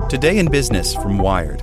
Today in Business from Wired.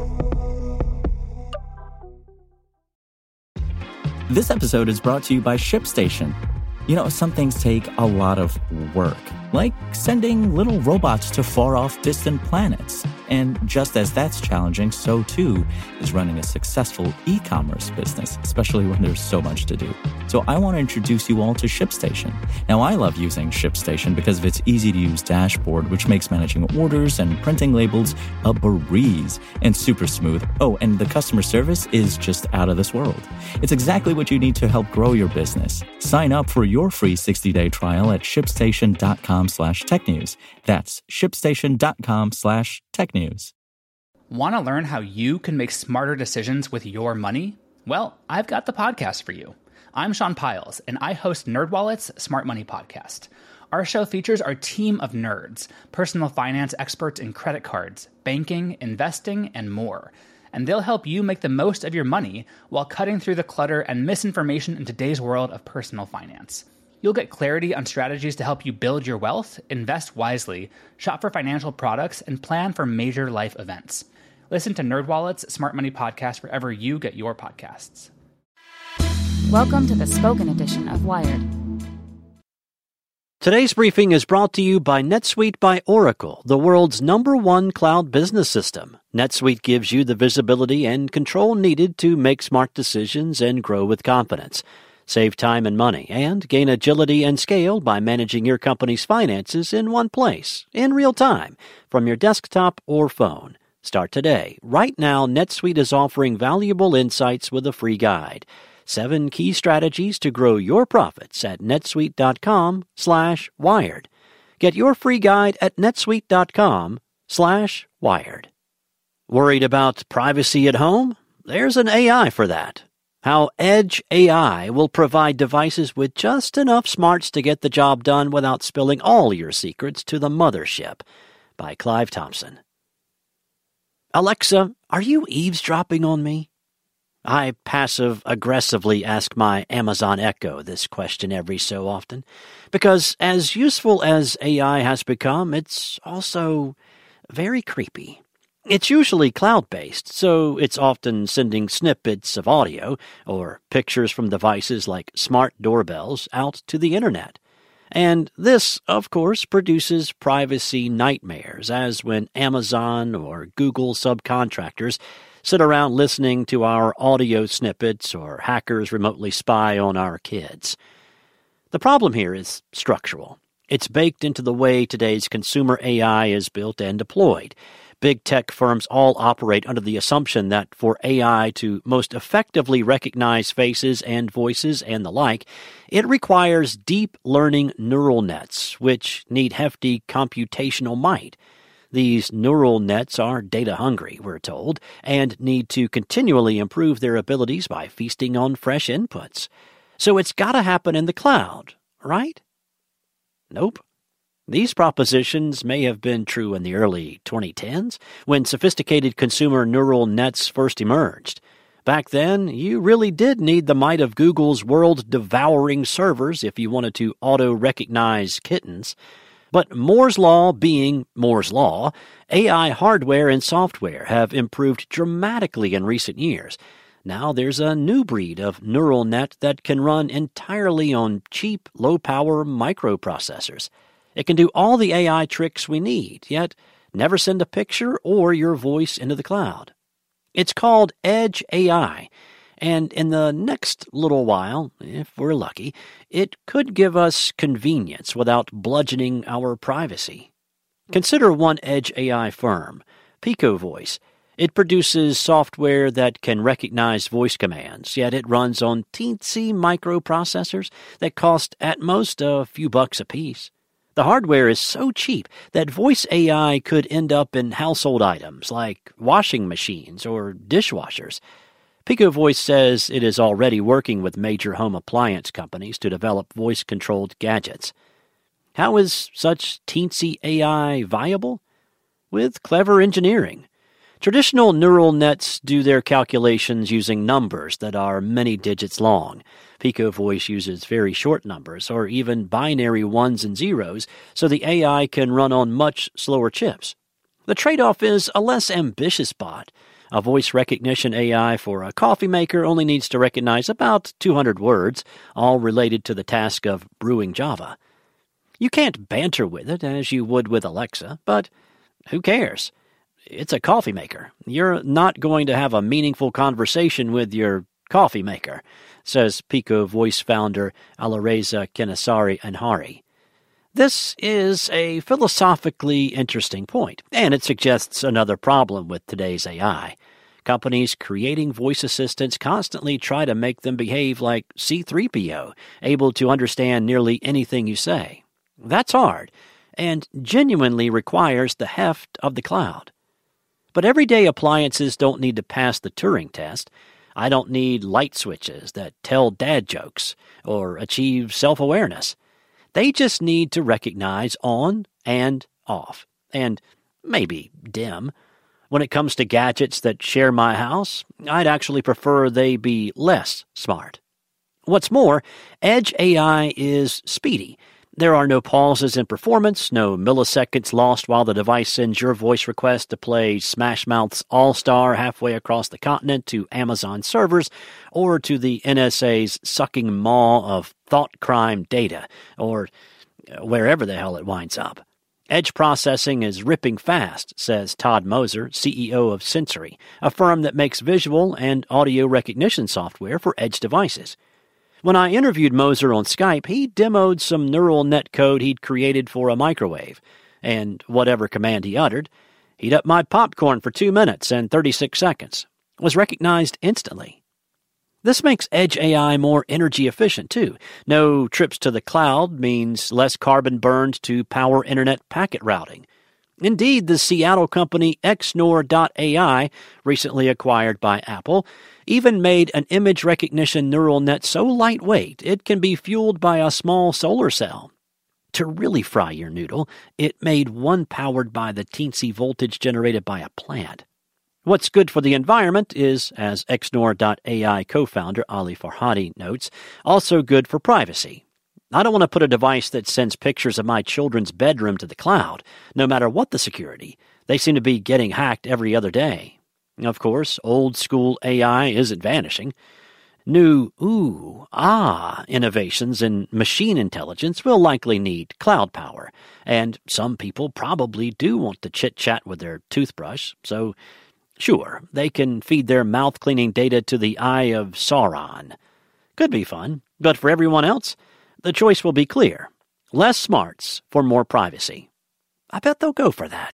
This episode is brought to you by ShipStation. You know, some things take a lot of work, like sending little robots to far-off distant planets. And just as that's challenging, so too is running a successful e-commerce business, especially when there's so much to do. So I want to introduce you all to ShipStation. Now, I love using ShipStation because of its easy-to-use dashboard, which makes managing orders and printing labels a breeze and super smooth. Oh, and the customer service is just out of this world. It's exactly what you need to help grow your business. Sign up for your free 60-day trial at shipstation.com/technews. That's shipstation.com/technews. Want to learn how you can make smarter decisions with your money? Well, I've got the podcast for you. I'm Sean Piles, and I host NerdWallet's Smart Money Podcast. Our show features our team of nerds, personal finance experts in credit cards, banking, investing, and more. And they'll help you make the most of your money while cutting through the clutter and misinformation in today's world of personal finance. You'll get clarity on strategies to help you build your wealth, invest wisely, shop for financial products, and plan for major life events. Listen to NerdWallet's Smart Money Podcast wherever you get your podcasts. Welcome to the spoken edition of Wired. Today's briefing is brought to you by NetSuite by Oracle, the world's #1 cloud business system. NetSuite gives you the visibility and control needed to make smart decisions and grow with confidence. Save time and money, and gain agility and scale by managing your company's finances in one place, in real time, from your desktop or phone. Start today. Right now, NetSuite is offering valuable insights with a free guide. 7 key strategies to grow your profits at netsuite.com/wired. Get your free guide at netsuite.com/wired. Worried about privacy at home? There's an AI for that. How Edge AI will provide devices with just enough smarts to get the job done without spilling all your secrets to the mothership, by Clive Thompson. Alexa, are you eavesdropping on me? I passive-aggressively ask my Amazon Echo this question every so often, because as useful as AI has become, it's also very creepy. It's usually cloud-based, so it's often sending snippets of audio or pictures from devices like smart doorbells out to the internet. And this, of course, produces privacy nightmares, as when Amazon or Google subcontractors sit around listening to our audio snippets or hackers remotely spy on our kids. The problem here is structural. It's baked into the way today's consumer AI is built and deployed. Big tech firms all operate under the assumption that for AI to most effectively recognize faces and voices and the like, it requires deep learning neural nets, which need hefty computational might. These neural nets are data hungry, we're told, and need to continually improve their abilities by feasting on fresh inputs. So it's got to happen in the cloud, right? Nope. These propositions may have been true in the early 2010s, when sophisticated consumer neural nets first emerged. Back then, you really did need the might of Google's world-devouring servers if you wanted to auto-recognize kittens. But Moore's Law being Moore's Law, AI hardware and software have improved dramatically in recent years. Now there's a new breed of neural net that can run entirely on cheap, low-power microprocessors. It can do all the AI tricks we need, yet never send a picture or your voice into the cloud. It's called Edge AI, and in the next little while, if we're lucky, it could give us convenience without bludgeoning our privacy. Consider one Edge AI firm, Pico Voice. It produces software that can recognize voice commands, yet it runs on teensy microprocessors that cost at most a few bucks a piece. The hardware is so cheap that voice AI could end up in household items like washing machines or dishwashers. Pico Voice says it is already working with major home appliance companies to develop voice-controlled gadgets. How is such teensy AI viable? With clever engineering. Traditional neural nets do their calculations using numbers that are many digits long. Pico Voice uses very short numbers, or even binary ones and zeros, so the AI can run on much slower chips. The trade-off is a less ambitious bot. A voice recognition AI for a coffee maker only needs to recognize about 200 words, all related to the task of brewing Java. You can't banter with it as you would with Alexa, but who cares? It's a coffee maker. You're not going to have a meaningful conversation with your coffee maker, says Pico Voice founder Alireza Kenessari-Anhari. This is a philosophically interesting point, and it suggests another problem with today's AI. Companies creating voice assistants constantly try to make them behave like C-3PO, able to understand nearly anything you say. That's hard, and genuinely requires the heft of the cloud. But everyday appliances don't need to pass the Turing test. I don't need light switches that tell dad jokes or achieve self-awareness. They just need to recognize on and off, and maybe dim. When it comes to gadgets that share my house, I'd actually prefer they be less smart. What's more, Edge AI is speedy. There are no pauses in performance, no milliseconds lost while the device sends your voice request to play Smash Mouth's All-Star halfway across the continent to Amazon servers, or to the NSA's sucking maw of thought crime data, or wherever the hell it winds up. Edge processing is ripping fast, says Todd Moser, CEO of Sensory, a firm that makes visual and audio recognition software for Edge devices. When I interviewed Moser on Skype, he demoed some neural net code he'd created for a microwave, and whatever command he uttered, heat up my popcorn for 2 minutes and 36 seconds, was recognized instantly. This makes Edge AI more energy efficient, too. No trips to the cloud means less carbon burned to power internet packet routing. Indeed, the Seattle company Xnor.ai, recently acquired by Apple, even made an image recognition neural net so lightweight it can be fueled by a small solar cell. To really fry your noodle, it made one powered by the teensy voltage generated by a plant. What's good for the environment is, as Xnor.ai co-founder Ali Farhadi notes, also good for privacy. I don't want to put a device that sends pictures of my children's bedroom to the cloud, no matter what the security. They seem to be getting hacked every other day. Of course, old-school AI isn't vanishing. New innovations in machine intelligence will likely need cloud power, and some people probably do want to chit-chat with their toothbrush, so sure, they can feed their mouth-cleaning data to the Eye of Sauron. Could be fun, but for everyone else, the choice will be clear. Less smarts for more privacy. I bet they'll go for that.